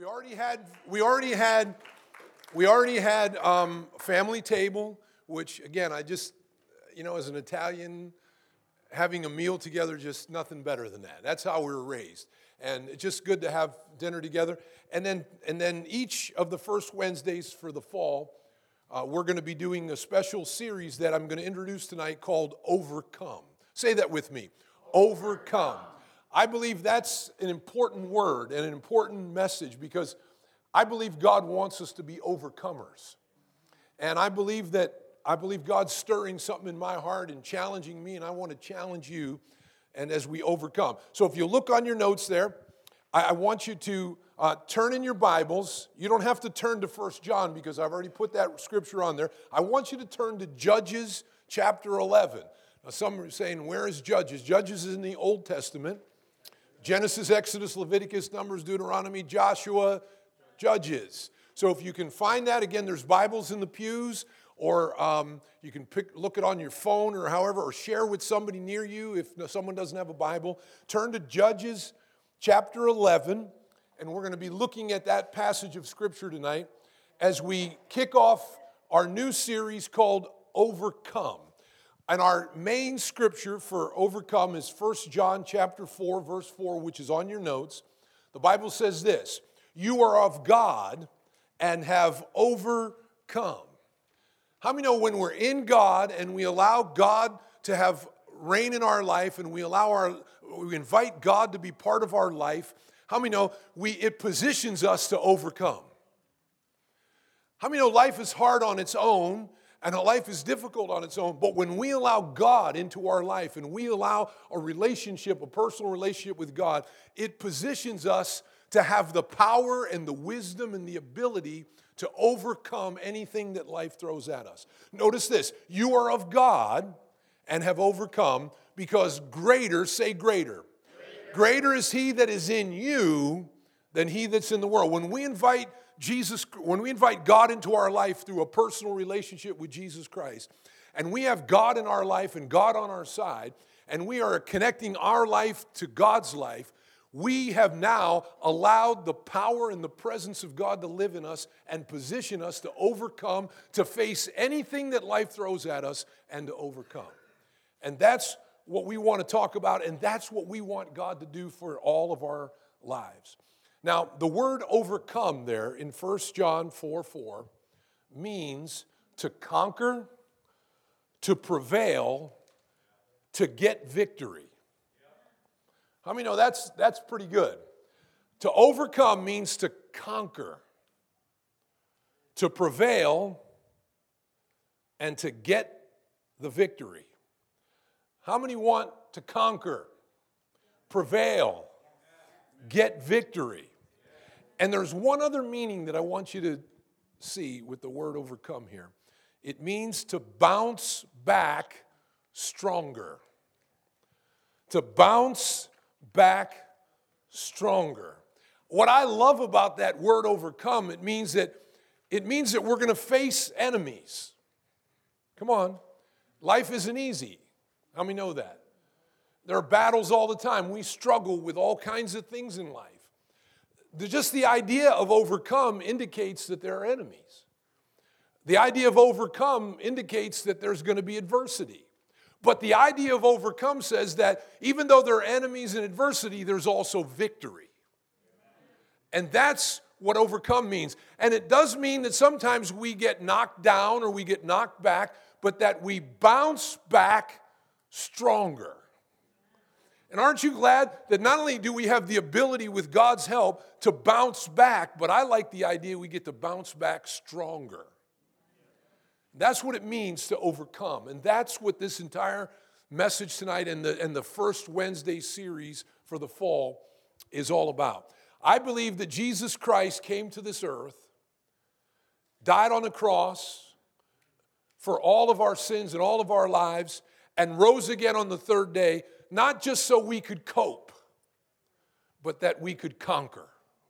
we already had family table, which again, as an Italian, having a meal together, just nothing better than that. That's how we were raised. And it's just good to have dinner together. And then each of the first Wednesdays for the fall, we're going to be doing a special series that I'm going to introduce tonight called Overcome. Say that with me. Overcome. I believe that's an important word and an important message because I believe God wants us to be overcomers. And I believe God's stirring something in my heart and challenging me, and I want to challenge you and as we overcome. So if you look on your notes there, I want you to turn in your Bibles. You don't have to turn to 1 John because I've already put that scripture on there. I want you to turn to Judges chapter 11. Now some are saying, where is Judges? Judges is in the Old Testament. Genesis, Exodus, Leviticus, Numbers, Deuteronomy, Joshua, Judges. So if you can find that, again, there's Bibles in the pews, or you can look it on your phone or however, or share with somebody near you if someone doesn't have a Bible. Turn to Judges chapter 11, and we're going to be looking at that passage of Scripture tonight as we kick off our new series called Overcome. And our main scripture for overcome is 1 John chapter 4, verse 4, which is on your notes. The Bible says this: you are of God and have overcome. How many know when we're in God and we allow God to have reign in our life and we invite God to be part of our life, how many know it positions us to overcome? How many know life is hard on its own? And life is difficult on its own, but when we allow God into our life and we allow a personal relationship with God, it positions us to have the power and the wisdom and the ability to overcome anything that life throws at us. Notice this: you are of God and have overcome because greater, say greater. Greater is he that is in you than he that's in the world. When we invite God into our life through a personal relationship with Jesus Christ, and we have God in our life and God on our side, and we are connecting our life to God's life, we have now allowed the power and the presence of God to live in us and position us to overcome, to face anything that life throws at us and to overcome. And that's what we want to talk about, and that's what we want God to do for all of our lives. Now, the word overcome there in 1 John 4:4 means to conquer, to prevail, to get victory. How many know that's pretty good? To overcome means to conquer, to prevail, and to get the victory. How many want to conquer, prevail, get victory? And there's one other meaning that I want you to see with the word overcome here. It means to bounce back stronger. To bounce back stronger. What I love about that word overcome, it means that we're going to face enemies. Come on. Life isn't easy. How many know that? There are battles all the time. We struggle with all kinds of things in life. Just the idea of overcome indicates that there are enemies. The idea of overcome indicates that there's going to be adversity. But the idea of overcome says that even though there are enemies and adversity, there's also victory. And that's what overcome means. And it does mean that sometimes we get knocked down or we get knocked back, but that we bounce back stronger. And aren't you glad that not only do we have the ability with God's help to bounce back, but I like the idea we get to bounce back stronger. That's what it means to overcome. And that's what this entire message tonight and the first Wednesday series for the fall is all about. I believe that Jesus Christ came to this earth, died on the cross for all of our sins and all of our lives, and rose again on the third day, not just so we could cope, but that we could conquer.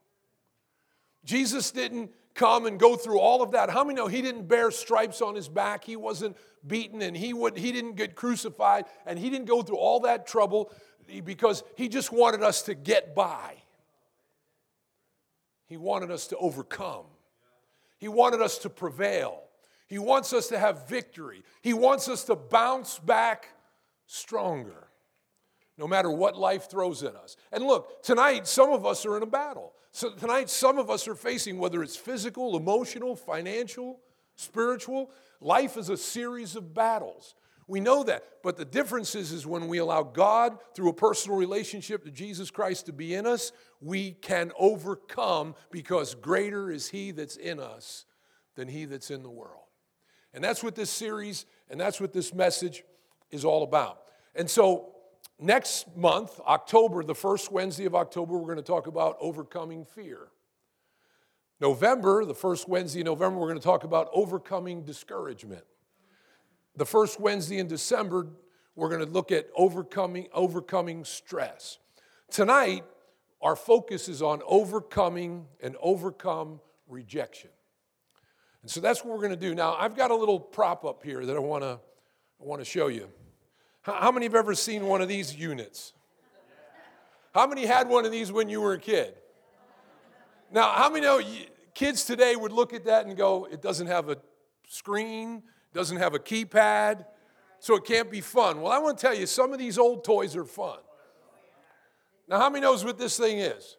Jesus didn't come and go through all of that. How many know he didn't bear stripes on his back? He wasn't beaten, and he didn't get crucified, and he didn't go through all that trouble because he just wanted us to get by. He wanted us to overcome. He wanted us to prevail. He wants us to have victory. He wants us to bounce back stronger, no matter what life throws at us. And look, tonight, some of us are in a battle. So tonight, some of us are facing, whether it's physical, emotional, financial, spiritual, life is a series of battles. We know that. But the difference is when we allow God, through a personal relationship to Jesus Christ, to be in us, we can overcome, because greater is He that's in us than he that's in the world. And that's what this series and that's what this message is all about. And so next month, October, the first Wednesday of October, we're going to talk about overcoming fear. November, the first Wednesday in November, we're going to talk about overcoming discouragement. The first Wednesday in December, we're going to look at overcoming stress. Tonight, our focus is on overcoming and overcome rejection. And so that's what we're going to do. Now, I've got a little prop up here that I want to show you. How many have ever seen one of these units? How many had one of these when you were a kid? Now, how many know kids today would look at that and go, it doesn't have a screen, doesn't have a keypad, so it can't be fun. Well, I want to tell you, some of these old toys are fun. Now, how many knows what this thing is?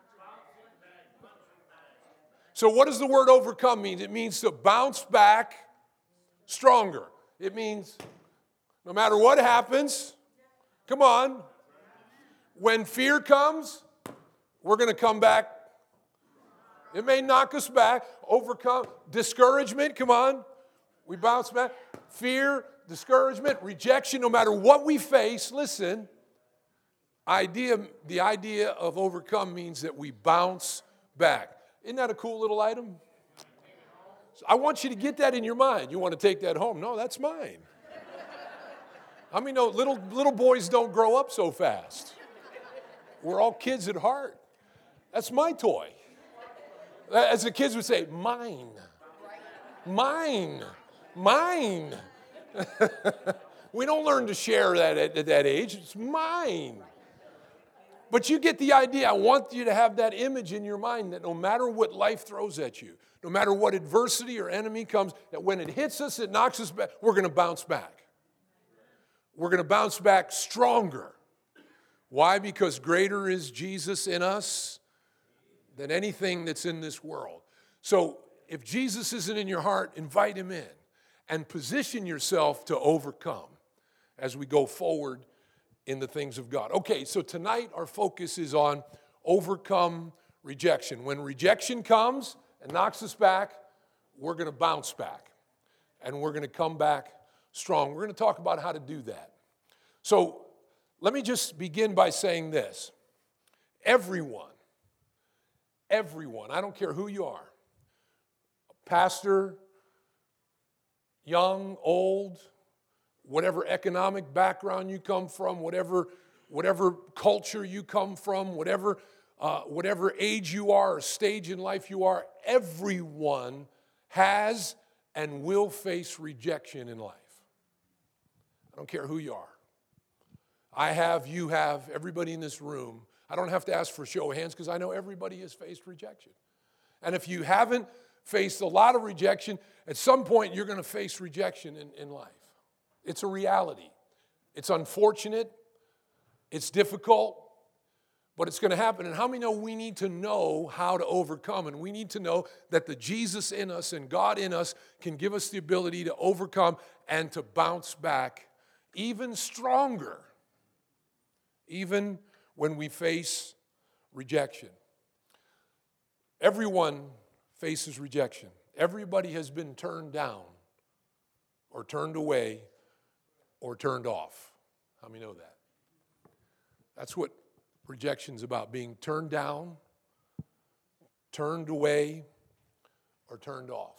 So what does the word overcome mean? It means to bounce back stronger. It means no matter what happens, come on, when fear comes, we're going to come back. It may knock us back, overcome. Discouragement, come on, we bounce back. Fear, discouragement, rejection, no matter what we face, listen, the idea of overcome means that we bounce back. Isn't that a cool little item? So I want you to get that in your mind. You want to take that home? No, that's mine. I mean, no, little boys don't grow up so fast. We're all kids at heart. That's my toy. As the kids would say, mine. Mine. Mine. We don't learn to share that at that age. It's mine. But you get the idea. I want you to have that image in your mind that no matter what life throws at you, no matter what adversity or enemy comes, that when it hits us, it knocks us back, we're going to bounce back. We're going to bounce back stronger. Why? Because greater is Jesus in us than anything that's in this world. So if Jesus isn't in your heart, invite him in and position yourself to overcome as we go forward in the things of God. Okay, so tonight our focus is on overcome rejection. When rejection comes and knocks us back, we're going to bounce back and we're going to come back strong. We're going to talk about how to do that. So let me just begin by saying this. Everyone, I don't care who you are, pastor, young, old, whatever economic background you come from, whatever culture you come from, whatever age you are or stage in life you are, everyone has and will face rejection in life. I don't care who you are. I have, you have, everybody in this room. I don't have to ask for a show of hands because I know everybody has faced rejection. And if you haven't faced a lot of rejection, at some point you're going to face rejection in life. It's a reality. It's unfortunate. It's difficult. But it's going to happen. And how many know we need to know how to overcome? And we need to know that the Jesus in us and God in us can give us the ability to overcome and to bounce back even stronger, even when we face rejection. Everyone faces rejection. Everybody has been turned down or turned away or turned off. How many know that? That's what rejection's about, being turned down, turned away, or turned off.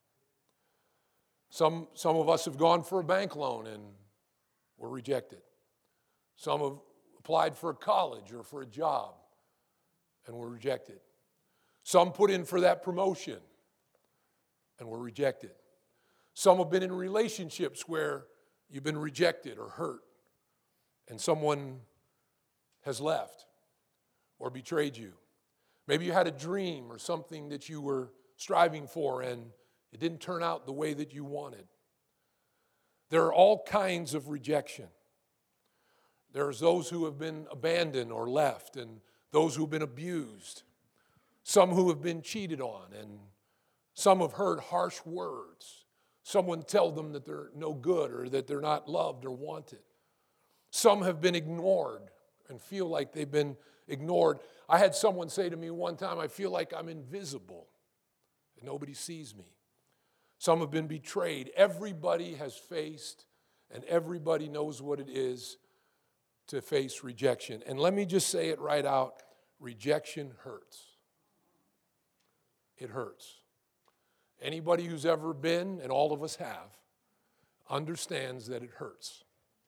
Some of us have gone for a bank loan and were rejected. Some have applied for a college or for a job and were rejected. Some put in for that promotion and were rejected. Some have been in relationships where you've been rejected or hurt, and someone has left or betrayed you. Maybe you had a dream or something that you were striving for and it didn't turn out the way that you wanted. There are all kinds of rejection. There's those who have been abandoned or left, and those who have been abused. Some who have been cheated on, and some have heard harsh words. Someone tell them that they're no good or that they're not loved or wanted. Some have been ignored and feel like they've been ignored. I had someone say to me one time, I feel like I'm invisible, and nobody sees me. Some have been betrayed. Everybody has faced, and everybody knows what it is to face rejection. And let me just say it right out, rejection hurts. It hurts. Anybody who's ever been, and all of us have, understands that it hurts.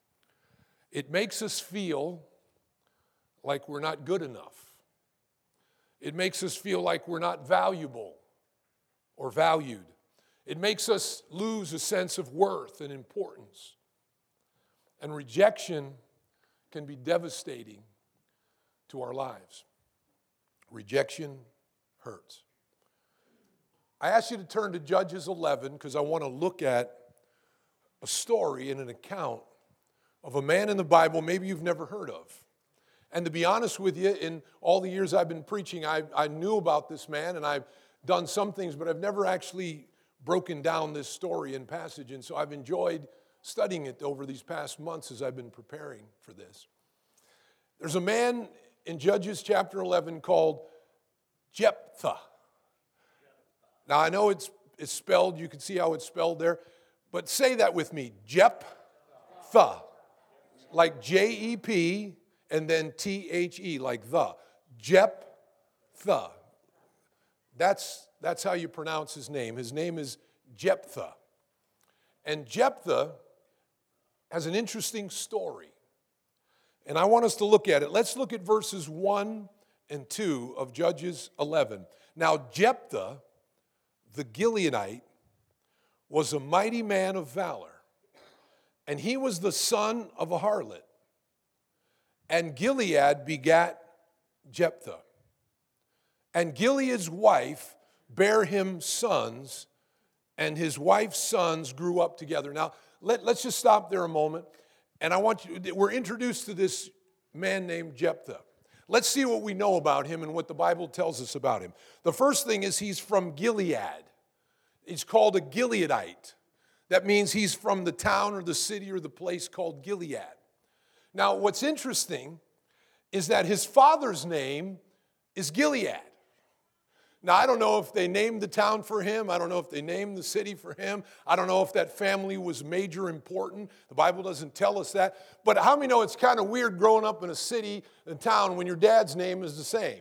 It makes us feel like we're not good enough. It makes us feel like we're not valuable or valued. It makes us lose a sense of worth and importance. And rejection can be devastating to our lives. Rejection hurts. I ask you to turn to Judges 11 because I want to look at a story and an account of a man in the Bible maybe you've never heard of. And to be honest with you, in all the years I've been preaching, I knew about this man and I've done some things, but I've never actually broken down this story and passage. And so I've enjoyed studying it over these past months as I've been preparing for this. There's a man in Judges chapter 11 called Jephthah. Now I know it's spelled, you can see how it's spelled there, but say that with me, Jephthah, like J-E-P and then T-H-E, like the. Jephthah. That's how you pronounce his name. His name is Jephthah. And Jephthah has an interesting story. And I want us to look at it. Let's look at verses 1 and 2 of Judges 11. Now Jephthah, the Gileadite, was a mighty man of valor, and he was the son of a harlot. And Gilead begat Jephthah. And Gilead's wife bare him sons, and his wife's sons grew up together. Now, let's just stop there a moment. And I want you, we're introduced to this man named Jephthah. Let's see what we know about him and what the Bible tells us about him. The first thing is he's from Gilead. He's called a Gileadite. That means he's from the town or the city or the place called Gilead. Now, what's interesting is that his father's name is Gilead. Now, I don't know if they named the town for him. I don't know if they named the city for him. I don't know if that family was major important. The Bible doesn't tell us that. But how many know it's kind of weird growing up in a city, a town, when your dad's name is the same?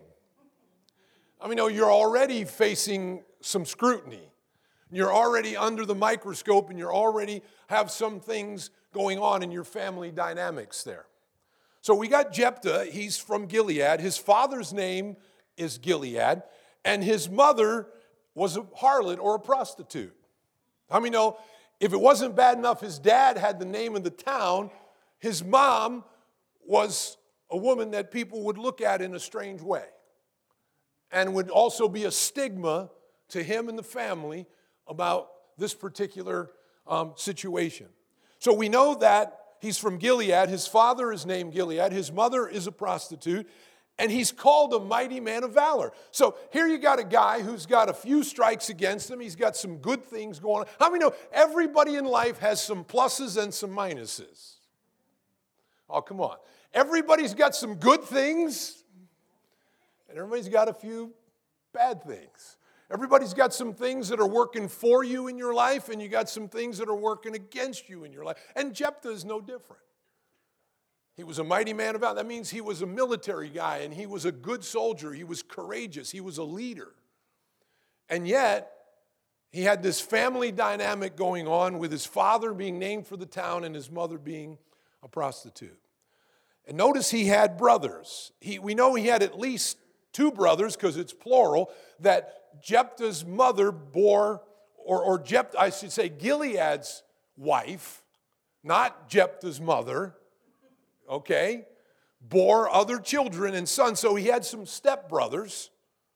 I mean, you're already facing some scrutiny. You're already under the microscope, and you already have some things going on in your family dynamics there. So we got Jephthah. He's from Gilead. His father's name is Gilead. And his mother was a harlot or a prostitute. How many know if it wasn't bad enough his dad had the name of the town, his mom was a woman that people would look at in a strange way and would also be a stigma to him and the family about this particular situation. So we know that he's from Gilead. His father is named Gilead. His mother is a prostitute. And he's called a mighty man of valor. So here you got a guy who's got a few strikes against him. He's got some good things going on. How many know everybody in life has some pluses and some minuses? Oh, come on. Everybody's got some good things, and everybody's got a few bad things. Everybody's got some things that are working for you in your life, and you got some things that are working against you in your life. And Jephthah is no different. He was a mighty man of valor. That means he was a military guy, and he was a good soldier. He was courageous. He was a leader. And yet, he had this family dynamic going on with his father being named for the town and his mother being a prostitute. And notice he had brothers. We know he had at least two brothers, because it's plural, that Jephthah's mother bore, or Jephthah, I should say Gilead's wife, not Jephthah's mother, okay, bore other children and sons. So he had some stepbrothers,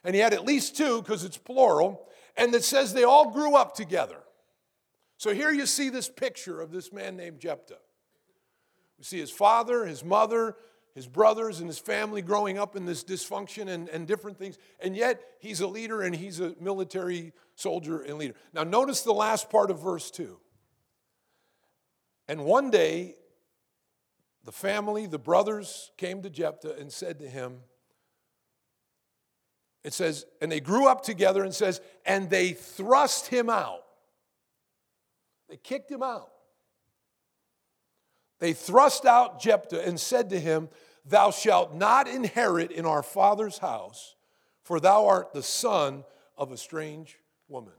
And he had at least two because it's plural. And it says they all grew up together. So here you see this picture of this man named Jephthah. We see his father, his mother, his brothers, and his family growing up in this dysfunction and different things. And yet he's a leader and he's a military soldier and leader. Now notice the last part of verse 2. And one day, the family, the brothers, came to Jephthah and said to him, it says, and they grew up together, and says, and they thrust him out. They kicked him out. They thrust out Jephthah and said to him, thou shalt not inherit in our father's house, for thou art the son of a strange woman.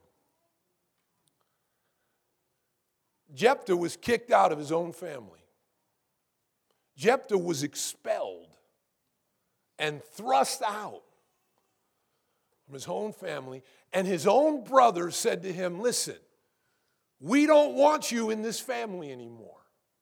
Jephthah was kicked out of his own family. Jephthah was expelled and thrust out from his own family, and his own brothers said to him, listen, we don't want you in this family anymore.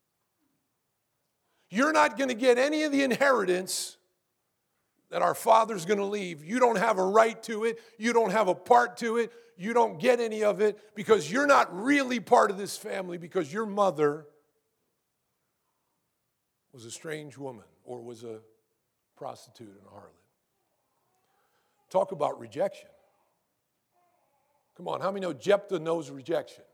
You're not going to get any of the inheritance that our father's going to leave. You don't have a right to it. You don't have a part to it. You don't get any of it because you're not really part of this family because your mother was a strange woman or was a prostitute and a harlot. Talk about rejection. Come on, how many know Jephthah knows rejection?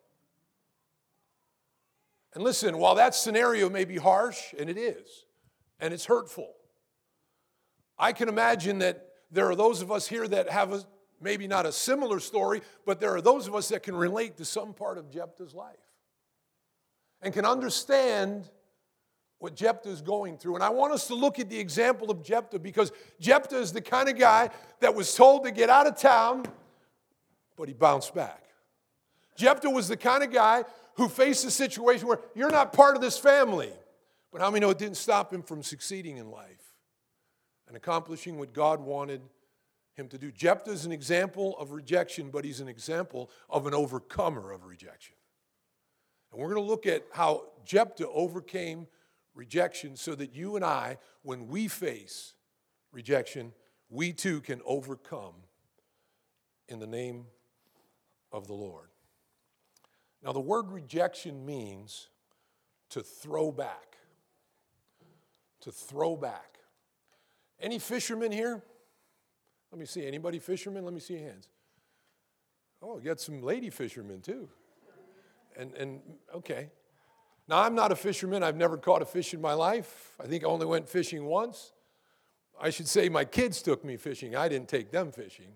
And listen, while that scenario may be harsh, and it is, and it's hurtful, I can imagine that there are those of us here that have maybe not a similar story, but there are those of us that can relate to some part of Jephthah's life and can understand what Jephthah is going through. And I want us to look at the example of Jephthah because Jephthah is the kind of guy that was told to get out of town, but he bounced back. Jephthah was the kind of guy who faced a situation where you're not part of this family. But how many know it didn't stop him from succeeding in life and accomplishing what God wanted him to do? Jephthah is an example of rejection, but he's an example of an overcomer of rejection. And we're going to look at how Jephthah overcame rejection so that you and I, when we face rejection, we too can overcome in the name of the Lord. Now, the word rejection means to throw back. To throw back. Any fishermen here? Let me see. Anybody fishermen? Let me see your hands. Oh, you got some lady fishermen too. And okay. Now, I'm not a fisherman. I've never caught a fish in my life. I think I only went fishing once. I should say my kids took me fishing. I didn't take them fishing.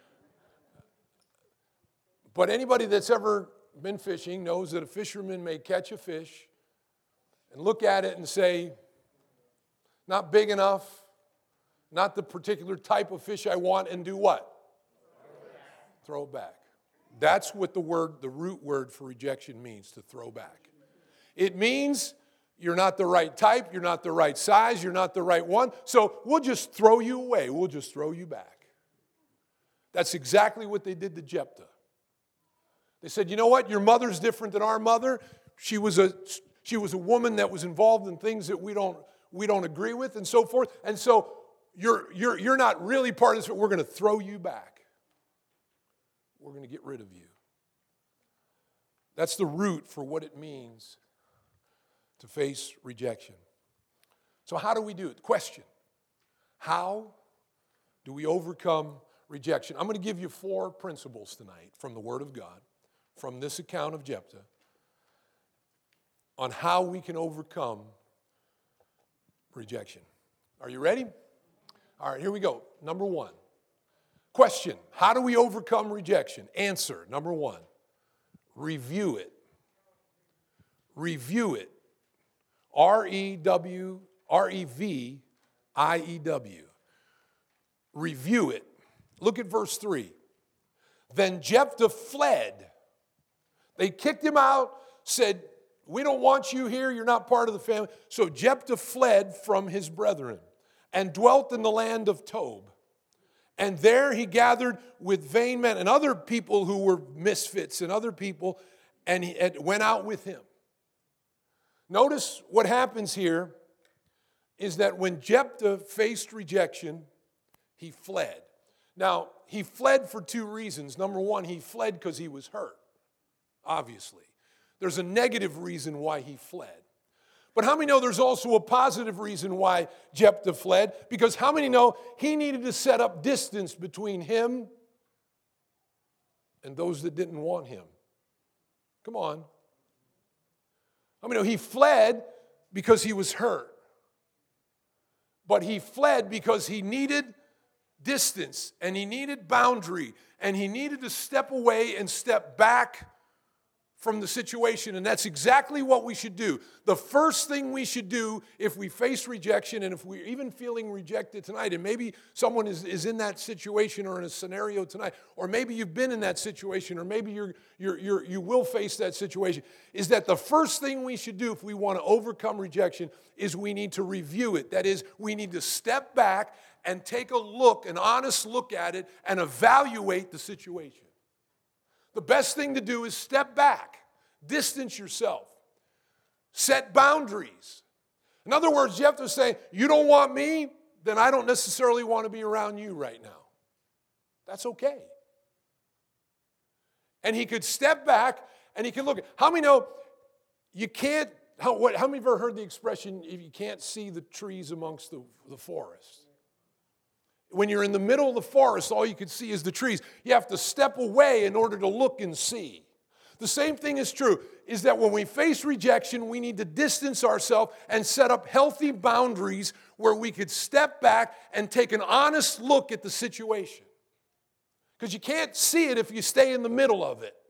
But anybody that's ever been fishing knows that a fisherman may catch a fish and look at it and say, not big enough, not the particular type of fish I want, and do what? Throw it back. That's what the root word for rejection means, to throw back. It means you're not the right type, you're not the right size, you're not the right one, so we'll just throw you away. We'll just throw you back. That's exactly what they did to Jephthah. They said, you know what, your mother's different than our mother. She was a woman that was involved in things that we don't agree with and so forth. And so you're not really part of this, but we're going to throw you back. We're going to get rid of you. That's the root for what it means to face rejection. So how do we do it? Question. How do we overcome rejection? I'm going to give you 4 principles tonight from the Word of God, from this account of Jephthah, on how we can overcome rejection. Are you ready? All right, here we go. Number 1. Question. How do we overcome rejection? Answer. Number 1. Review it. Review it. R-E-V-I-E-W. Review it. Look at verse 3. Then Jephthah fled. They kicked him out, said, we don't want you here, you're not part of the family. So Jephthah fled from his brethren and dwelt in the land of Tob. And there he gathered with vain men and other people who were misfits and other people, and he went out with him. Notice what happens here is that when Jephthah faced rejection, he fled. Now, he fled for two reasons. Number one, he fled because he was hurt, obviously. There's a negative reason why he fled. But how many know there's also a positive reason why Jephthah fled? Because how many know he needed to set up distance between him and those that didn't want him? Come on. How many know he fled because he was hurt? But he fled because he needed distance and he needed boundary and he needed to step away and step back from the situation, and that's exactly what we should do. The first thing we should do if we face rejection, and if we're even feeling rejected tonight, and maybe someone is in that situation or in a scenario tonight, or maybe you've been in that situation, or maybe you will face that situation, is that the first thing we should do if we want to overcome rejection is we need to review it. That is, we need to step back and take a look, an honest look at it, and evaluate the situation. The best thing to do is step back, distance yourself, set boundaries. In other words, Jephthah is saying, you don't want me, then I don't necessarily want to be around you right now. That's okay. And he could step back and he could look. How many know you can't, how many have ever heard the expression, if you can't see the trees amongst the forest? When you're in the middle of the forest, all you can see is the trees. You have to step away in order to look and see. The same thing is true, is that when we face rejection, we need to distance ourselves and set up healthy boundaries where we could step back and take an honest look at the situation. Because you can't see it if you stay in the middle of it.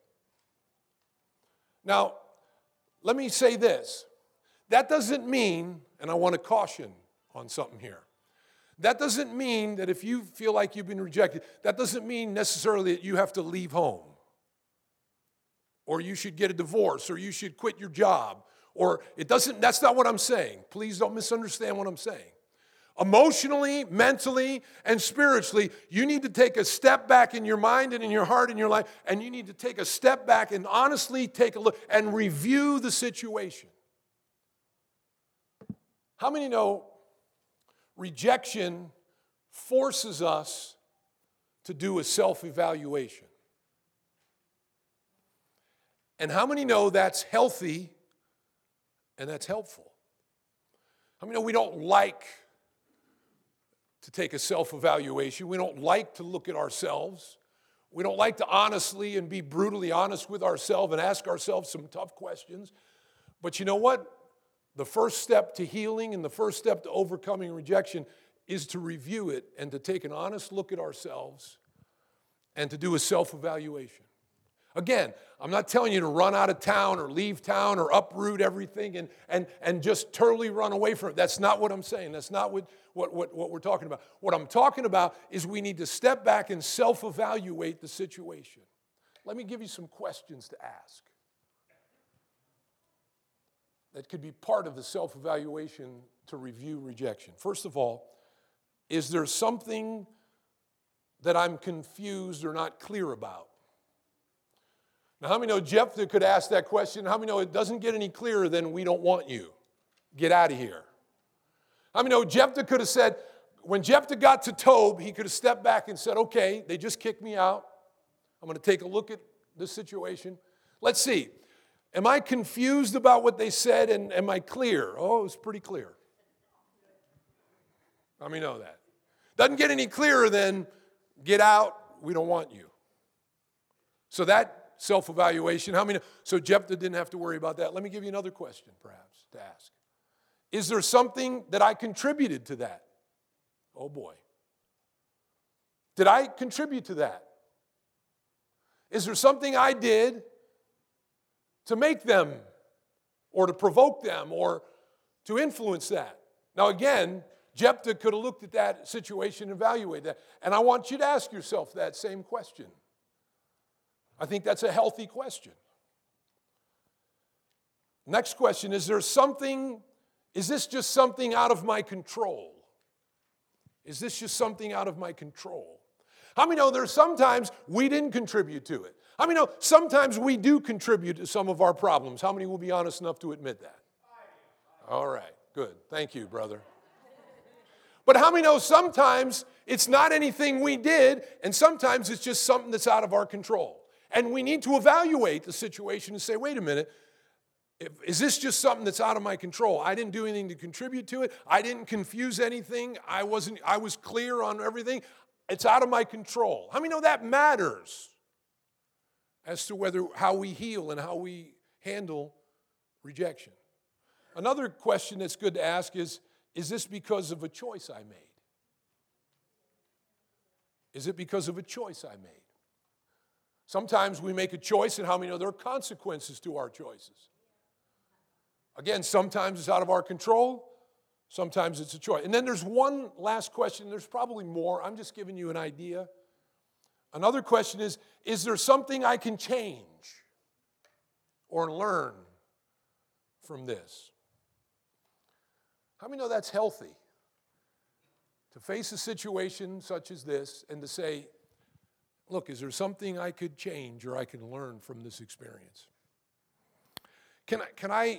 Now, let me say this. That doesn't mean, and I want to caution on something here, that doesn't mean that if you feel like you've been rejected, that doesn't mean necessarily that you have to leave home, or you should get a divorce, or you should quit your job, or it doesn't, that's not what I'm saying. Please don't misunderstand what I'm saying. Emotionally, mentally, and spiritually, you need to take a step back in your mind and in your heart and your life, and you need to take a step back and honestly take a look and review the situation. How many know rejection forces us to do a self-evaluation? And how many know that's healthy and that's helpful? How many know we don't like to take a self-evaluation? We don't like to look at ourselves. We don't like to honestly and be brutally honest with ourselves and ask ourselves some tough questions. But you know what? The first step to healing and the first step to overcoming rejection is to review it and to take an honest look at ourselves and to do a self-evaluation. Again, I'm not telling you to run out of town or leave town or uproot everything and just totally run away from it. That's not what I'm saying. That's not what we're talking about. What I'm talking about is we need to step back and self-evaluate the situation. Let me give you some questions to ask that could be part of the self-evaluation to review rejection. First of all, is there something that I'm confused or not clear about? Now, how many know Jephthah could ask that question? How many know it doesn't get any clearer than we don't want you? Get out of here. How many know Jephthah could have said, when Jephthah got to Tob, he could have stepped back and said, okay, they just kicked me out. I'm going to take a look at this situation. Let's see. Am I confused about what they said, and am I clear? Oh, it was pretty clear. How many know that? Doesn't get any clearer than get out, we don't want you. So that self-evaluation, how many know? So Jephthah didn't have to worry about that. Let me give you another question, perhaps, to ask. Is there something that I contributed to that? Oh, boy. Did I contribute to that? Is there something I did to make them or to provoke them or to influence that? Now, again, Jephthah could have looked at that situation and evaluated that. And I want you to ask yourself that same question. I think that's a healthy question. Next question, is this just something out of my control? Is this just something out of my control? How many know there's sometimes we didn't contribute to it? How many know sometimes we do contribute to some of our problems? How many will be honest enough to admit that? All right, good. Thank you, brother. But how many know sometimes It's not anything we did, and sometimes it's just something that's out of our control. And we need to evaluate the situation and say, wait a minute, is this just something that's out of my control? I didn't do anything to contribute to it. I didn't confuse anything. I was clear on everything. It's out of my control. How many know that matters as to how we heal and how we handle rejection? Another question that's good to ask is this because of a choice I made? Is it because of a choice I made? Sometimes we make a choice, and how many know there are consequences to our choices? Again, sometimes it's out of our control, sometimes it's a choice. And then there's one last question. There's probably more. I'm just giving you an idea. Another question is there something I can change or learn from this? How many know that's healthy? To face a situation such as this and to say, look, is there something I could change or I can learn from this experience? Can I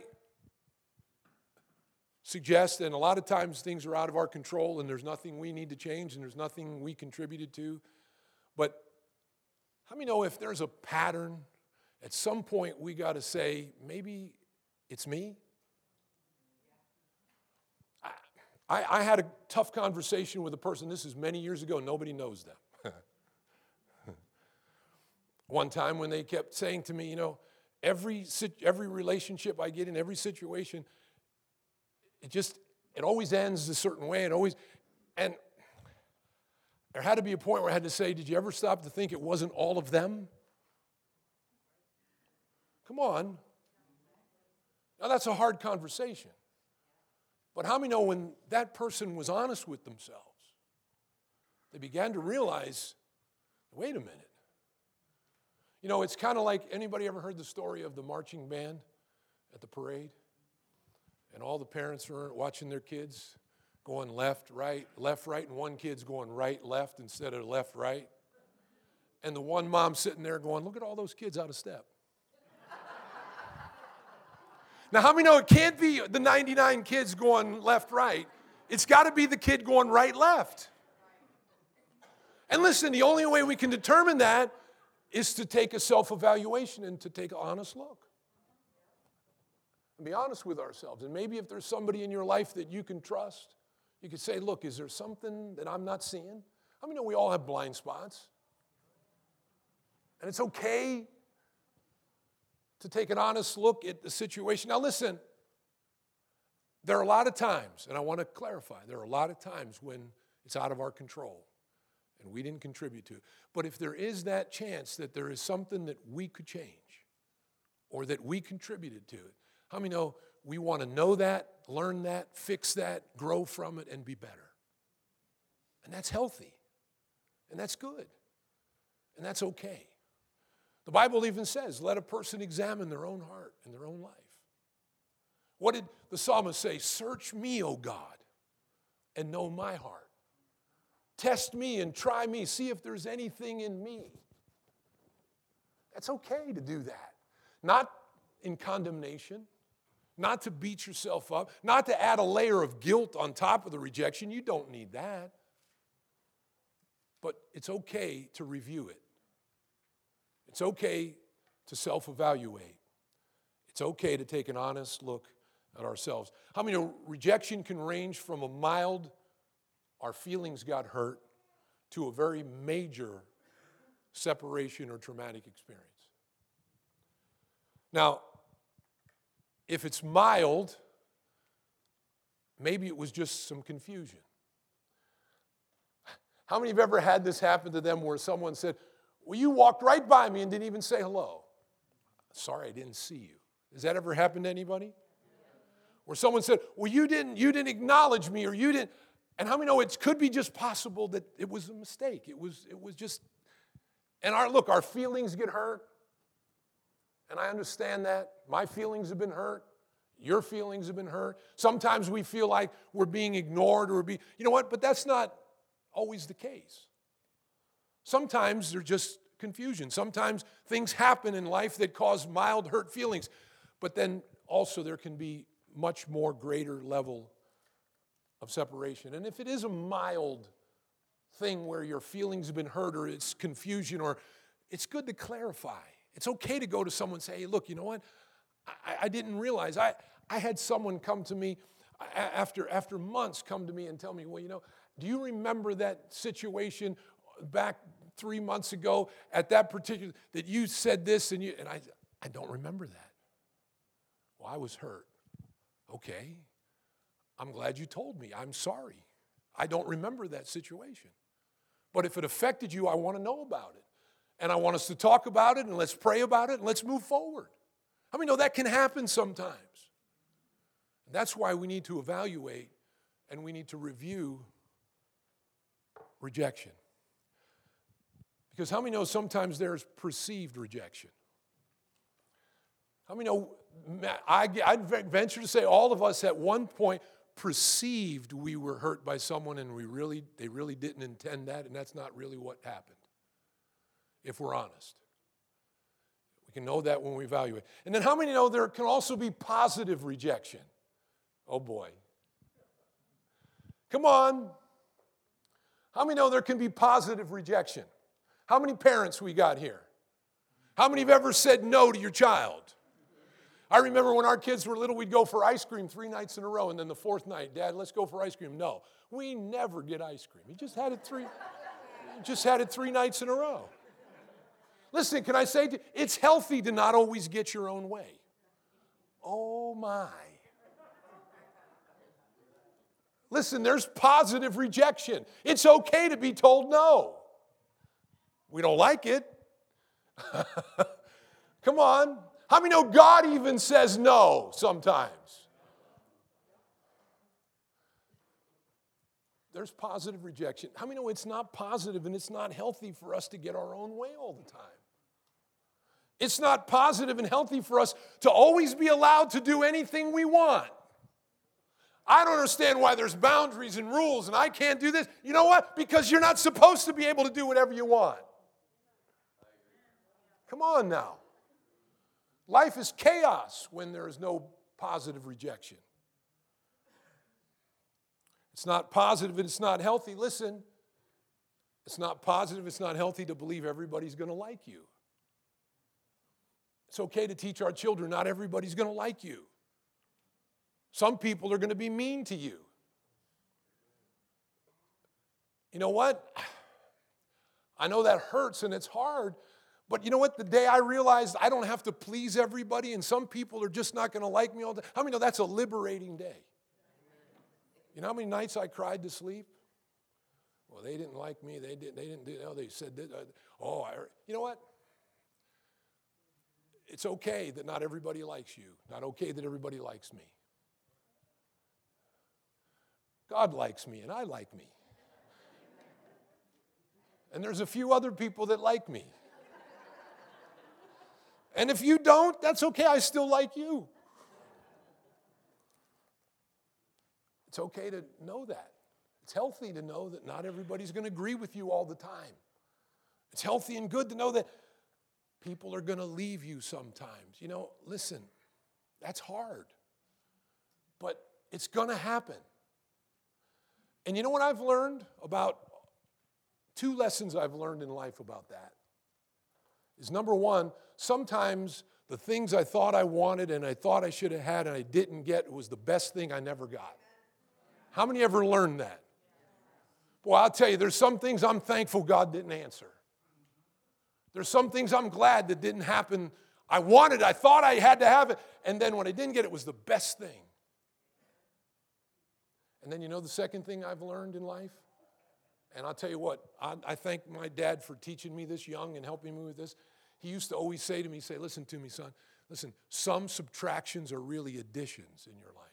suggest, and a lot of times things are out of our control and there's nothing we need to change and there's nothing we contributed to, but how many know if there's a pattern, at some point we got to say, maybe it's me? I had a tough conversation with a person, this is many years ago, nobody knows them. One time when they kept saying to me, every relationship I get in, every situation, it always ends a certain way, and there had to be a point where I had to say, did you ever stop to think it wasn't all of them? Come on. Now that's a hard conversation. But how many know when that person was honest with themselves, they began to realize, wait a minute. It's kind of like, anybody ever heard the story of the marching band at the parade? And all the parents are watching their kids going left, right, and one kid's going right, left instead of left, right. And the one mom sitting there going, look at all those kids out of step. Now, how many know it can't be the 99 kids going left, right? It's got to be the kid going right, left. And listen, the only way we can determine that is to take a self-evaluation and to take an honest look. And be honest with ourselves. And maybe if there's somebody in your life that you can trust, you could say, look, is there something that I'm not seeing? How many know we all have blind spots? And it's okay to take an honest look at the situation. Now listen, there are a lot of times, and I want to clarify, there are a lot of times when it's out of our control and we didn't contribute to it. But if there is that chance that there is something that we could change or that we contributed to it, how many know we want to know that, learn that, fix that, grow from it, and be better? And that's healthy. And that's good. And that's okay. The Bible even says, let a person examine their own heart and their own life. What did the psalmist say? Search me, O God, and know my heart. Test me and try me. See if there's anything in me. That's okay to do that. Not in condemnation, not to beat yourself up, not to add a layer of guilt on top of the rejection. You don't need that. But it's okay to review it. It's okay to self-evaluate. It's okay to take an honest look at ourselves. How many know rejection can range from a mild, our feelings got hurt, to a very major separation or traumatic experience? Now, if it's mild, maybe it was just some confusion. How many have ever had this happen to them where someone said, well, you walked right by me and didn't even say hello? Sorry, I didn't see you. Has that ever happened to anybody? Where someone said, well, you didn't acknowledge me, or you didn't. And how many know it could be just possible that it was a mistake? It was just, and our feelings get hurt. And I understand that. My feelings have been hurt. Your feelings have been hurt. Sometimes we feel like we're being ignored or you know what? But that's not always the case. Sometimes there's just confusion. Sometimes things happen in life that cause mild hurt feelings. But then also there can be much more greater level of separation. And if it is a mild thing where your feelings have been hurt or it's confusion, or it's good to clarify. It's okay to go to someone and say, hey, look, you know what? I didn't realize. I had someone come to me after months come to me and tell me, well, you know, do you remember that situation back 3 months ago at that particular, that you said this and I don't remember that. Well, I was hurt. Okay. I'm glad you told me. I'm sorry. I don't remember that situation. But if it affected you, I want to know about it. And I want us to talk about it, and let's pray about it, and let's move forward. How many know that can happen sometimes? That's why we need to evaluate and we need to review rejection. Because how many know sometimes there's perceived rejection? How many know, I'd venture to say all of us at one point perceived we were hurt by someone and they really didn't intend that, and that's not really what happened, if we're honest. We can know that when we evaluate. And then how many know there can also be positive rejection? Oh boy. Come on. How many know there can be positive rejection? How many parents we got here? How many have ever said no to your child? I remember when our kids were little, we'd go for ice cream 3 nights in a row, and then the 4th night, Dad, let's go for ice cream. No, we never get ice cream. He just had it 3 nights in a row. Listen, can I say to you, it's healthy to not always get your own way. Oh my. Listen, there's positive rejection. It's okay to be told no. We don't like it. Come on. How many know God even says no sometimes? There's positive rejection. How many know it's not positive and it's not healthy for us to get our own way all the time? It's not positive and healthy for us to always be allowed to do anything we want. I don't understand why there's boundaries and rules and I can't do this. You know what? Because you're not supposed to be able to do whatever you want. Come on now. Life is chaos when there is no positive rejection. It's not positive and it's not healthy. Listen, it's not positive, it's not healthy to believe everybody's going to like you. It's okay to teach our children not everybody's going to like you. Some people are going to be mean to you. You know what? I know that hurts and it's hard. But you know what? The day I realized I don't have to please everybody and some people are just not going to like me all the time. How many know that's a liberating day? You know how many nights I cried to sleep? Well, they didn't like me. They didn't do, they said, you know what? It's okay that not everybody likes you. Not okay that everybody likes me. God likes me and I like me. And there's a few other people that like me. And if you don't, that's okay, I still like you. It's okay to know that. It's healthy to know that not everybody's going to agree with you all the time. It's healthy and good to know that people are going to leave you sometimes. You know, listen, that's hard. But it's going to happen. And you know what I've learned about 2 lessons I've learned in life about that? Is number 1, sometimes the things I thought I wanted and I thought I should have had and I didn't get was the best thing I never got. How many ever learned that? Well, I'll tell you, there's some things I'm thankful God didn't answer. There's some things I'm glad that didn't happen. I wanted, I thought I had to have it, and then when I didn't get it, it was the best thing. And then you know the second thing I've learned in life? And I'll tell you what, I thank my dad for teaching me this young and helping me with this. He used to always say to me, listen to me, son. Listen, some subtractions are really additions in your life.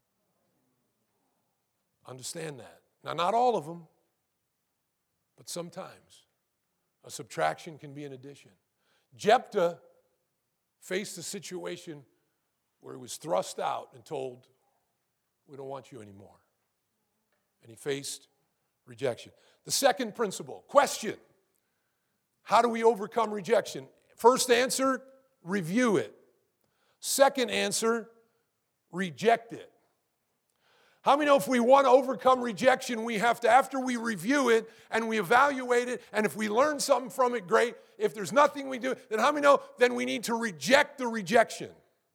Understand that. Now, not all of them, but sometimes a subtraction can be an addition. Jephthah faced a situation where he was thrust out and told, we don't want you anymore. And he faced rejection. The second principle, question. How do we overcome rejection? First answer, review it. Second answer, reject it. How many know if we want to overcome rejection, we have to, after we review it and we evaluate it, and if we learn something from it, great. If there's nothing we do, then how many know then we need to reject the rejection?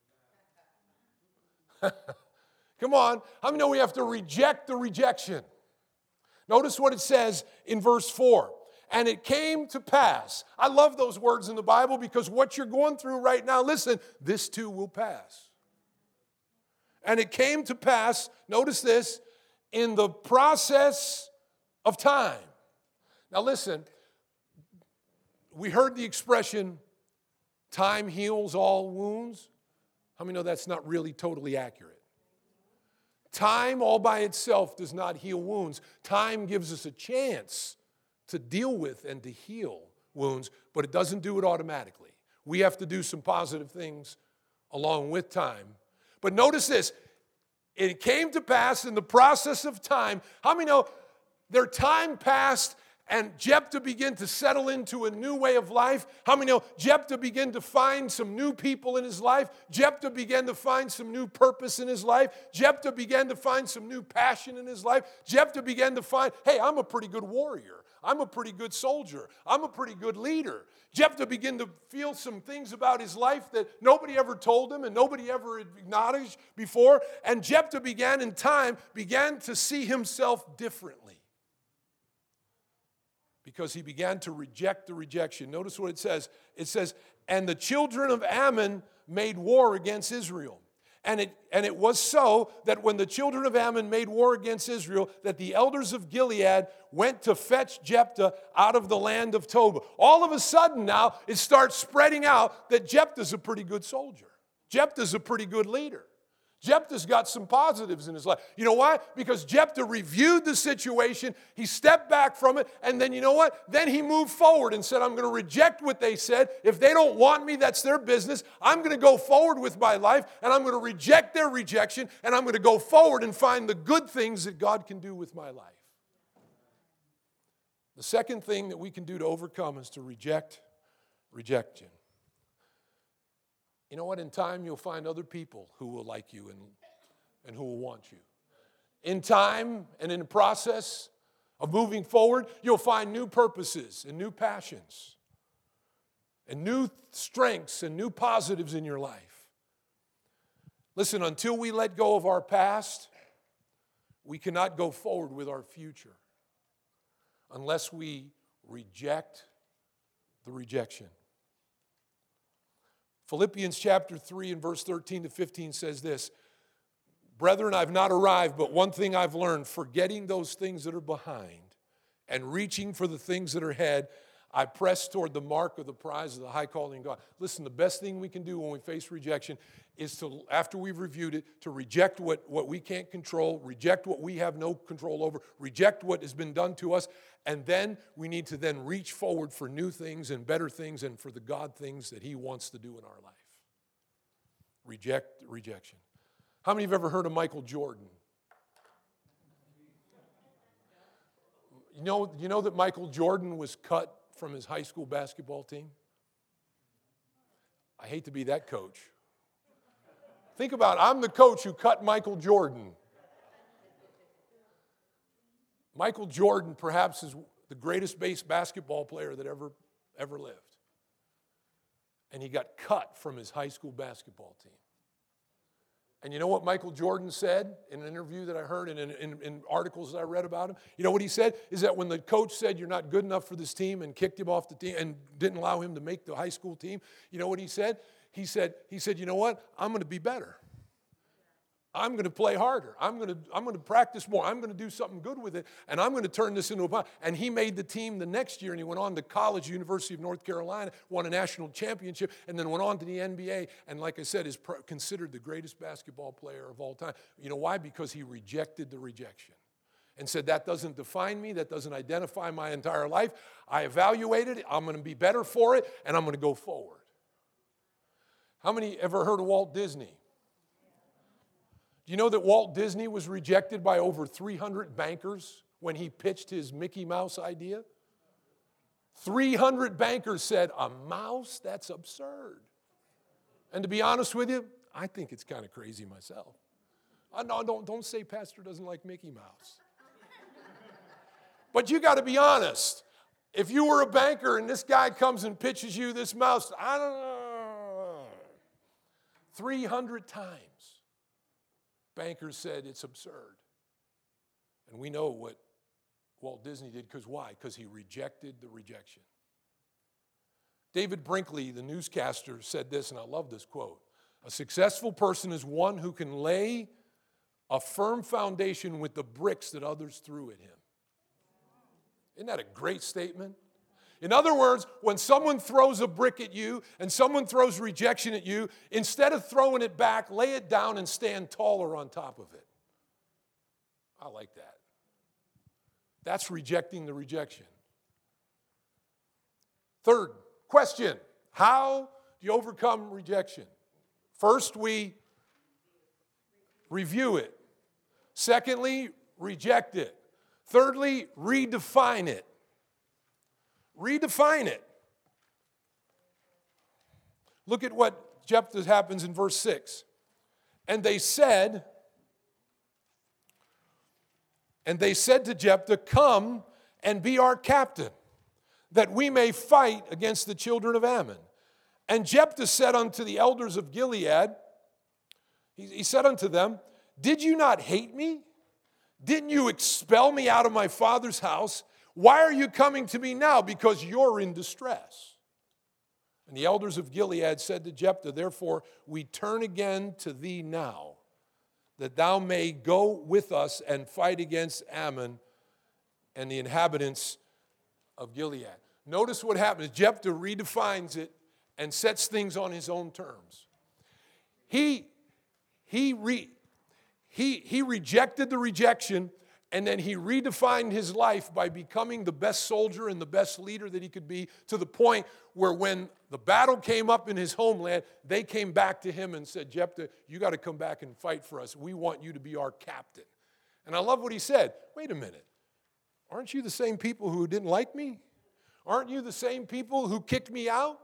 Come on. How many know we have to reject the rejection? Notice what it says in verse 4. And it came to pass. I love those words in the Bible because what you're going through right now, listen, this too will pass. And it came to pass, notice this, in the process of time. Now listen, we heard the expression, time heals all wounds. How many know that's not really totally accurate? Time all by itself does not heal wounds. Time gives us a chance to deal with and to heal wounds, but it doesn't do it automatically. We have to do some positive things along with time. But notice this, it came to pass in the process of time. How many know their time passed and Jephthah began to settle into a new way of life? How many know Jephthah began to find some new people in his life? Jephthah began to find some new purpose in his life. Jephthah began to find some new passion in his life. Jephthah began to find, hey, I'm a pretty good warrior. I'm a pretty good soldier. I'm a pretty good leader. Jephthah began to feel some things about his life that nobody ever told him and nobody ever acknowledged before. And Jephthah began to see himself differently. Because he began to reject the rejection. Notice what it says. It says, and the children of Ammon made war against Israel. And it was so that when the children of Ammon made war against Israel, that the elders of Gilead went to fetch Jephthah out of the land of Tob. All of a sudden now, it starts spreading out that Jephthah's a pretty good soldier. Jephthah's a pretty good leader. Jephthah's got some positives in his life. You know why? Because Jephthah reviewed the situation, he stepped back from it, and then you know what? Then he moved forward and said, I'm going to reject what they said. If they don't want me, that's their business. I'm going to go forward with my life, and I'm going to reject their rejection, and I'm going to go forward and find the good things that God can do with my life. The second thing that we can do to overcome is to reject rejection. You know what? In time, you'll find other people who will like you and who will want you. In time and in the process of moving forward, you'll find new purposes and new passions and new strengths and new positives in your life. Listen, until we let go of our past, we cannot go forward with our future unless we reject the rejection. Philippians chapter 3 and verse 13 to 15 says this, Brethren, I've not arrived, but one thing I've learned, forgetting those things that are behind and reaching for the things that are ahead, I press toward the mark of the prize of the high calling of God. Listen, the best thing we can do when we face rejection is to, after we've reviewed it, to reject what we can't control, reject what we have no control over, reject what has been done to us, and then we need to then reach forward for new things and better things and for the God things that He wants to do in our life. Reject rejection. How many have ever heard of Michael Jordan? You know that Michael Jordan was cut from his high school basketball team? I hate to be that coach. Think about it. I'm the coach who cut Michael Jordan. Michael Jordan perhaps is the greatest basketball player that ever lived. And he got cut from his high school basketball team. And you know what Michael Jordan said in an interview that I heard and in articles that I read about him? You know what he said? Is that when the coach said you're not good enough for this team and kicked him off the team and didn't allow him to make the high school team, you know what he said? He said, you know what? I'm going to be better. I'm going to play harder. I'm going to practice more. I'm going to do something good with it, and I'm going to turn this into a... And he made the team the next year, and he went on to college, University of North Carolina, won a national championship, and then went on to the NBA, and like I said, is considered the greatest basketball player of all time. You know why? Because he rejected the rejection and said, that doesn't define me, that doesn't identify my entire life. I evaluated it, I'm going to be better for it, and I'm going to go forward. How many ever heard of Walt Disney? Do you know that Walt Disney was rejected by over 300 bankers when he pitched his Mickey Mouse idea? 300 bankers said, a mouse? That's absurd. And to be honest with you, I think it's kind of crazy myself. No, don't say Pastor doesn't like Mickey Mouse. But you got to be honest. If you were a banker and this guy comes and pitches you this mouse, I don't know, 300 times, bankers said it's absurd. And we know what Walt Disney did, because why? Because he rejected the rejection. David Brinkley, the newscaster, said this, and I love this quote. A successful person is one who can lay a firm foundation with the bricks that others threw at him. Isn't that a great statement? In other words, when someone throws a brick at you and someone throws rejection at you, instead of throwing it back, lay it down and stand taller on top of it. I like that. That's rejecting the rejection. Third question, how do you overcome rejection? First, we review it. Secondly, reject it. Thirdly, redefine it. Redefine it. Look at what Jephthah happens in verse 6. And they said to Jephthah, come and be our captain, that we may fight against the children of Ammon. And Jephthah said unto the elders of Gilead, he said unto them, did you not hate me? Didn't you expel me out of my father's house? Why are you coming to me now? Because you're in distress. And the elders of Gilead said to Jephthah, therefore we turn again to thee now, that thou may go with us and fight against Ammon and the inhabitants of Gilead. Notice what happens. Jephthah redefines it and sets things on his own terms. He rejected the rejection, and then he redefined his life by becoming the best soldier and the best leader that he could be, to the point where when the battle came up in his homeland, they came back to him and said, Jephthah, you got to come back and fight for us. We want you to be our captain. And I love what he said. Wait a minute. Aren't you the same people who didn't like me? Aren't you the same people who kicked me out?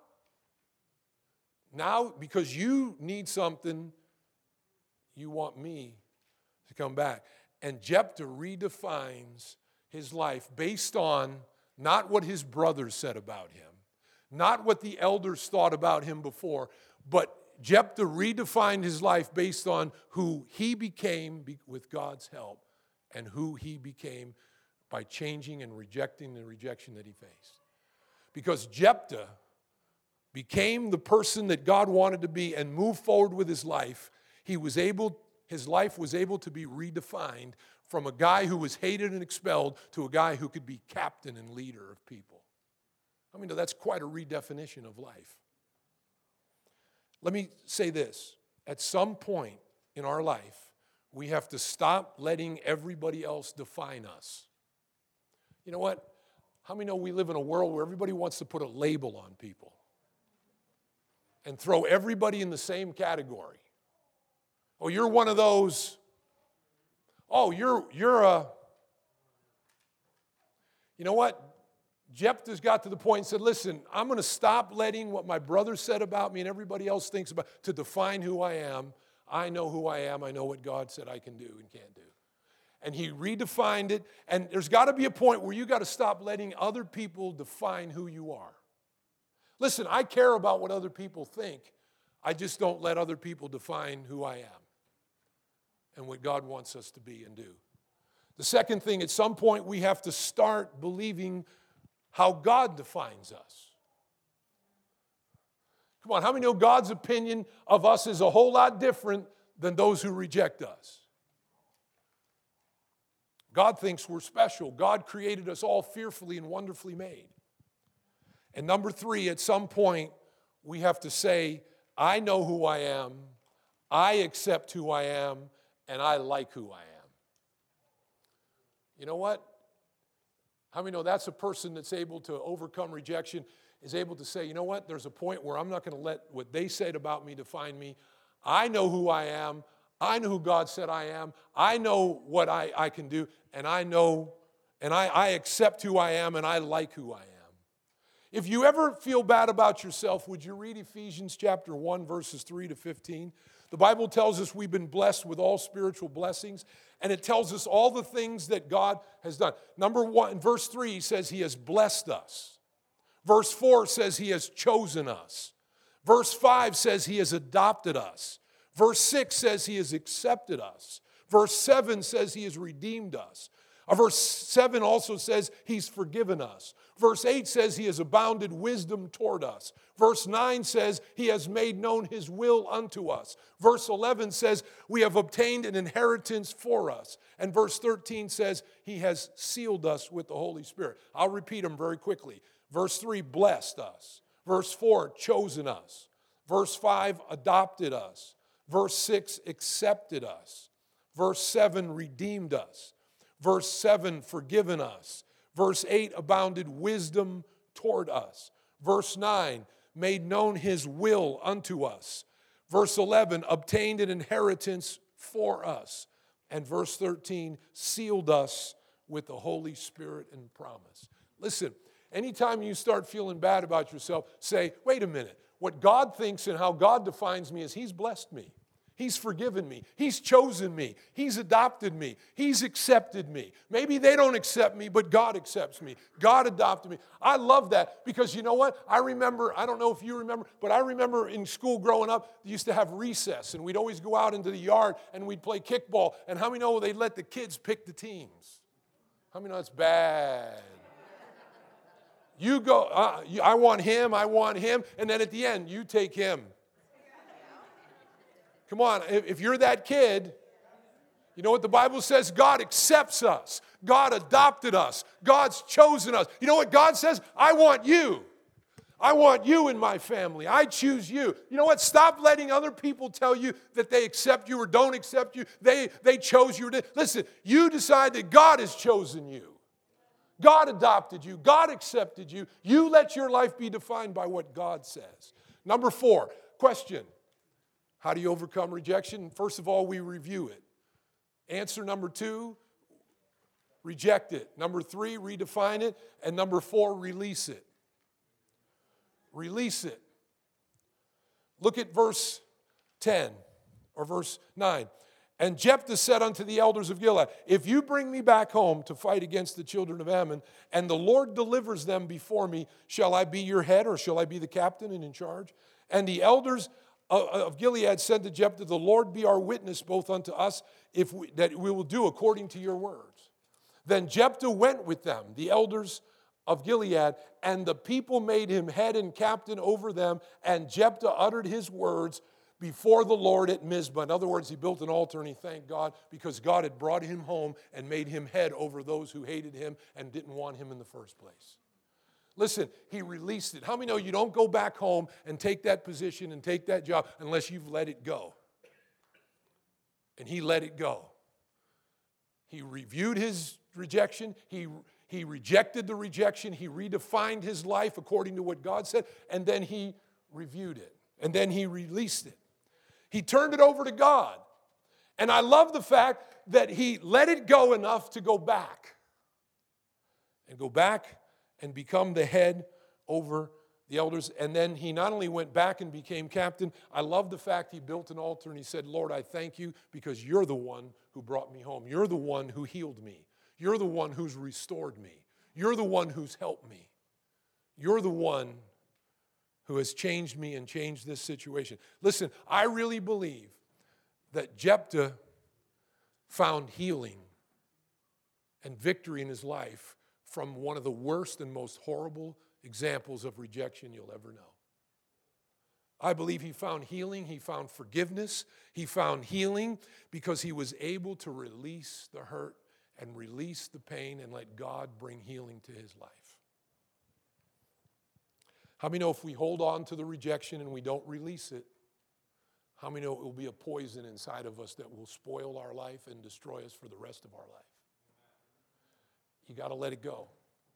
Now, because you need something, you want me to come back. And Jephthah redefines his life based on not what his brothers said about him, not what the elders thought about him before, but Jephthah redefined his life based on who he became with God's help and who he became by changing and rejecting the rejection that he faced. Because Jephthah became the person that God wanted to be and moved forward with his life, his life was able to be redefined from a guy who was hated and expelled to a guy who could be captain and leader of people. I mean, that's quite a redefinition of life. Let me say this. At some point in our life, we have to stop letting everybody else define us. You know what? How many know we live in a world where everybody wants to put a label on people and throw everybody in the same category? Oh, you're one of those. Oh, you're a. You know what? Jephthah's got to the point and said, listen, I'm going to stop letting what my brother said about me and everybody else thinks about to define who I am. I know who I am. I know what God said I can do and can't do. And he redefined it. And there's got to be a point where you got to stop letting other people define who you are. Listen, I care about what other people think. I just don't let other people define who I am and what God wants us to be and do. The second thing, at some point, we have to start believing how God defines us. Come on, how many know God's opinion of us is a whole lot different than those who reject us? God thinks we're special. God created us all fearfully and wonderfully made. And number three, at some point, we have to say, I know who I am, I accept who I am, and I like who I am. You know what? How many know that's a person that's able to overcome rejection, is able to say, you know what, there's a point where I'm not going to let what they said about me define me. I know who I am. I know who God said I am. I know what I can do, and I know, and I accept who I am, and I like who I am. If you ever feel bad about yourself, would you read Ephesians chapter 1, verses 3 to 15? The Bible tells us we've been blessed with all spiritual blessings, and it tells us all the things that God has done. Number one, in verse 3, he says he has blessed us. Verse 4 says he has chosen us. Verse 5 says he has adopted us. Verse 6 says he has accepted us. Verse 7 says he has redeemed us. Verse 7 also says he's forgiven us. Verse 8 says he has abounded wisdom toward us. Verse 9 says he has made known his will unto us. Verse 11 says we have obtained an inheritance for us. And verse 13 says he has sealed us with the Holy Spirit. I'll repeat them very quickly. Verse 3, blessed us. Verse 4, chosen us. Verse 5, adopted us. Verse 6, accepted us. Verse 7, redeemed us. Verse 7, forgiven us. Verse 8, abounded wisdom toward us. Verse 9, made known his will unto us. Verse 11, obtained an inheritance for us. And verse 13, sealed us with the Holy Spirit and promise. Listen, anytime you start feeling bad about yourself, say, wait a minute. What God thinks and how God defines me is he's blessed me. He's forgiven me. He's chosen me. He's adopted me. He's accepted me. Maybe they don't accept me, but God accepts me. God adopted me. I love that because you know what? I remember, I don't know if you remember, but I remember in school growing up, they used to have recess, and we'd always go out into the yard and we'd play kickball. And how many know they'd let the kids pick the teams? How many know that's bad? You go, I want him, and then at the end, you take him. Come on, if you're that kid, you know what the Bible says? God accepts us. God adopted us. God's chosen us. You know what God says? I want you. I want you in my family. I choose you. You know what? Stop letting other people tell you that they accept you or don't accept you. They chose you. Listen, you decide that God has chosen you. God adopted you. God accepted you. You let your life be defined by what God says. Number 4, question. How do you overcome rejection? First of all, we review it. Answer number 2, reject it. Number 3, redefine it. And number 4, release it. Release it. Look at verse 10 or verse 9. And Jephthah said unto the elders of Gilead, if you bring me back home to fight against the children of Ammon, and the Lord delivers them before me, shall I be your head, or shall I be the captain and in charge? And the elders of Gilead said to Jephthah, the Lord be our witness both unto us, that we will do according to your words. Then Jephthah went with them, the elders of Gilead, and the people made him head and captain over them, and Jephthah uttered his words before the Lord at Mizpah. In other words, he built an altar and he thanked God because God had brought him home and made him head over those who hated him and didn't want him in the first place. Listen, he released it. How many know you don't go back home and take that position and take that job unless you've let it go? And he let it go. He reviewed his rejection. He rejected the rejection. He redefined his life according to what God said. And then he reviewed it. And then he released it. He turned it over to God. And I love the fact that he let it go enough to go back. And go back and become the head over the elders. And then he not only went back and became captain, I love the fact he built an altar and he said, Lord, I thank you because you're the one who brought me home. You're the one who healed me. You're the one who's restored me. You're the one who's helped me. You're the one who has changed me and changed this situation. Listen, I really believe that Jephthah found healing and victory in his life from one of the worst and most horrible examples of rejection you'll ever know. I believe he found healing, he found forgiveness, he found healing because he was able to release the hurt and release the pain and let God bring healing to his life. How many know if we hold on to the rejection and we don't release it, how many know it will be a poison inside of us that will spoil our life and destroy us for the rest of our life? You got to let it go.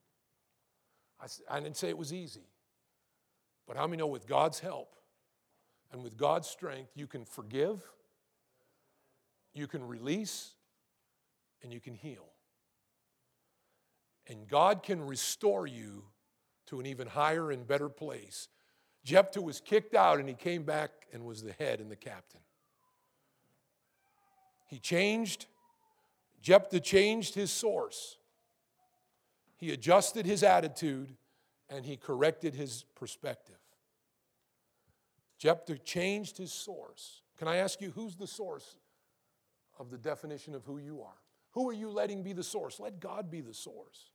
I didn't say it was easy. But how many know with God's help and with God's strength, you can forgive, you can release, and you can heal. And God can restore you to an even higher and better place. Jephthah was kicked out and he came back and was the head and the captain. Jephthah changed his source. He adjusted his attitude, and he corrected his perspective. Jephthah changed his source. Can I ask you, who's the source of the definition of who you are? Who are you letting be the source? Let God be the source.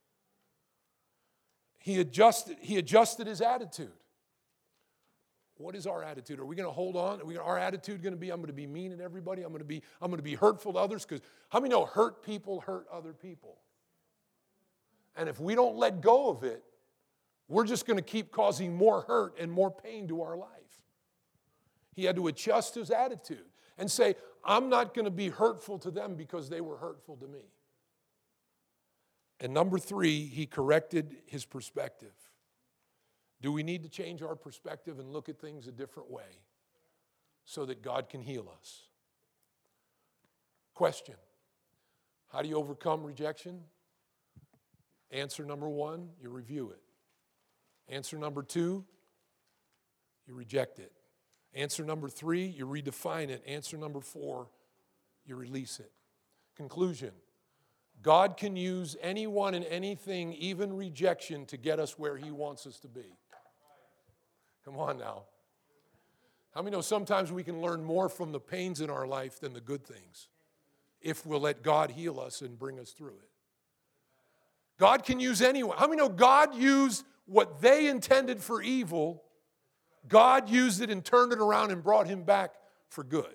He adjusted his attitude. What is our attitude? Are we going to hold on? Our attitude going to be, I'm going to be mean at everybody? I'm going to be hurtful to others? Because how many know hurt people hurt other people? And if we don't let go of it, we're just going to keep causing more hurt and more pain to our life. He had to adjust his attitude and say, I'm not going to be hurtful to them because they were hurtful to me. And number 3, he corrected his perspective. Do we need to change our perspective and look at things a different way so that God can heal us? Question: how do you overcome rejection? Answer number 1, you review it. Answer number 2, you reject it. Answer number 3, you redefine it. Answer number 4, you release it. Conclusion: God can use anyone and anything, even rejection, to get us where He wants us to be. Come on now. How many know sometimes we can learn more from the pains in our life than the good things if we'll let God heal us and bring us through it? God can use anyone. How many know God used what they intended for evil? God used it and turned it around and brought him back for good.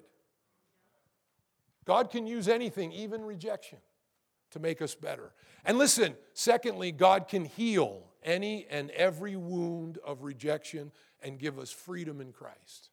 God can use anything, even rejection, to make us better. And listen, secondly, God can heal any and every wound of rejection and give us freedom in Christ.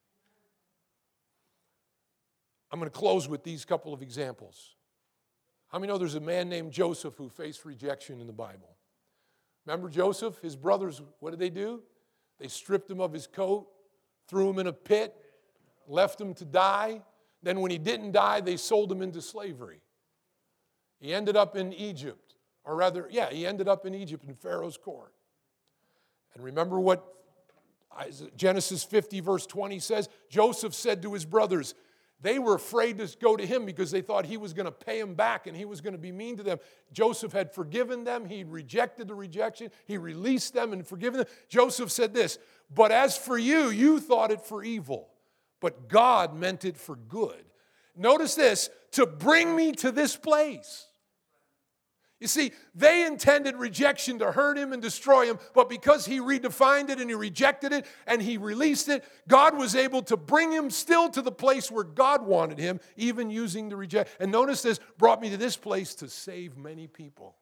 I'm going to close with these couple of examples. How many know there's a man named Joseph who faced rejection in the Bible? Remember Joseph? His brothers, what did they do? They stripped him of his coat, threw him in a pit, left him to die. Then when he didn't die, they sold him into slavery. He ended up in Egypt. He ended up in Egypt in Pharaoh's court. And remember what Genesis 50 verse 20 says? Joseph said to his brothers, they were afraid to go to him because they thought he was going to pay them back and he was going to be mean to them. Joseph had forgiven them. He rejected the rejection. He released them and forgiven them. Joseph said this, but as for you, you thought it for evil, but God meant it for good. Notice this, to bring me to this place. You see, they intended rejection to hurt him and destroy him, but because he redefined it and he rejected it and he released it, God was able to bring him still to the place where God wanted him, even using the reject. And notice this, brought me to this place to save many people.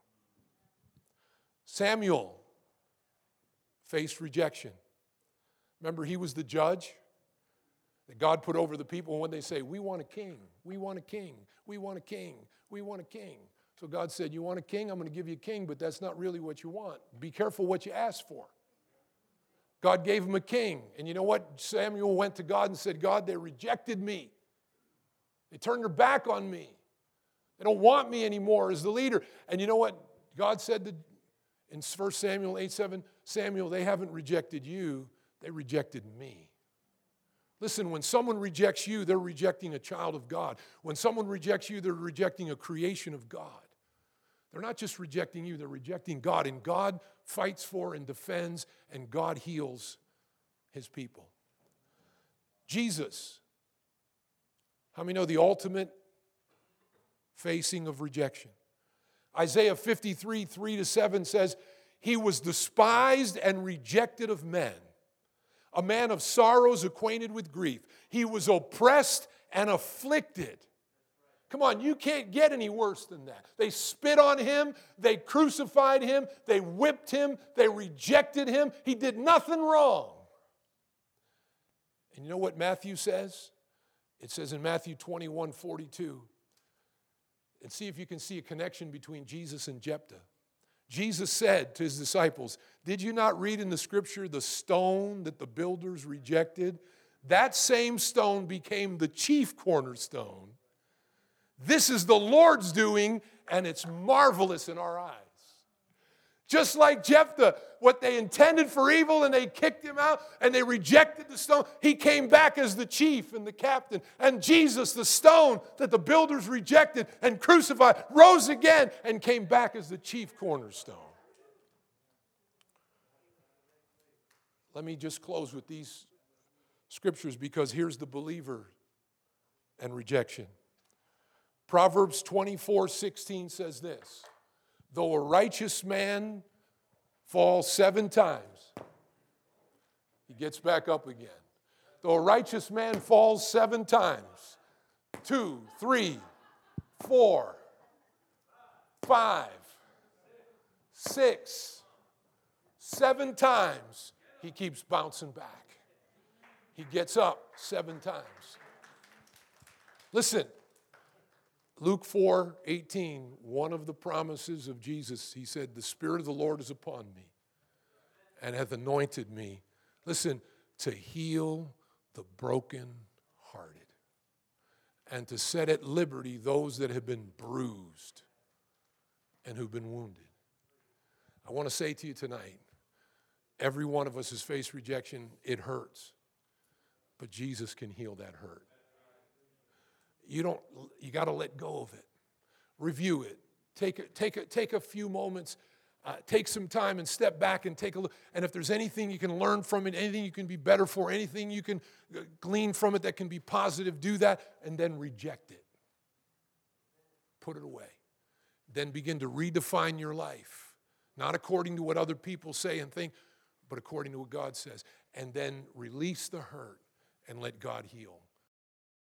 Samuel faced rejection. Remember, he was the judge that God put over the people. When they say, we want a king, we want a king, we want a king, we want a king. So God said, you want a king? I'm going to give you a king, but that's not really what you want. Be careful what you ask for. God gave him a king. And you know what? Samuel went to God and said, God, they rejected me. They turned their back on me. They don't want me anymore as the leader. And you know what? God said in 1 Samuel 8:7, Samuel, they haven't rejected you. They rejected me. Listen, when someone rejects you, they're rejecting a child of God. When someone rejects you, they're rejecting a creation of God. They're not just rejecting you, they're rejecting God. And God fights for and defends, and God heals his people. Jesus, how many know the ultimate facing of rejection? Isaiah 53, 3-7 says, he was despised and rejected of men, a man of sorrows, acquainted with grief. He was oppressed and afflicted. Come on, you can't get any worse than that. They spit on him, they crucified him, they whipped him, they rejected him. He did nothing wrong. And you know what Matthew says? It says in Matthew 21:42. And see if you can see a connection between Jesus and Jephthah. Jesus said to his disciples, did you not read in the scripture the stone that the builders rejected? That same stone became the chief cornerstone. This is the Lord's doing, and it's marvelous in our eyes. Just like Jephthah, what they intended for evil and they kicked him out and they rejected the stone, he came back as the chief and the captain. And Jesus, the stone that the builders rejected and crucified, rose again and came back as the chief cornerstone. Let me just close with these scriptures because here's the believer and rejection. Proverbs 24:16 says this. Though a righteous man falls 7 times, he gets back up again. Though a righteous man falls 7 times, 2, 3, 4, 5, 6, 7 times, he keeps bouncing back. He gets up 7 times. Listen. Luke 4:18, one of the promises of Jesus, he said, the Spirit of the Lord is upon me and hath anointed me, listen, to heal the brokenhearted and to set at liberty those that have been bruised and who've been wounded. I want to say to you tonight, every one of us has faced rejection. It hurts, but Jesus can heal that hurt. You got to let go of it. Review it. Take a few moments. Take some time and step back and take a look. And if there's anything you can learn from it, anything you can be better for, anything you can glean from it that can be positive, do that and then reject it. Put it away. Then begin to redefine your life. Not according to what other people say and think, but according to what God says. And then release the hurt and let God heal.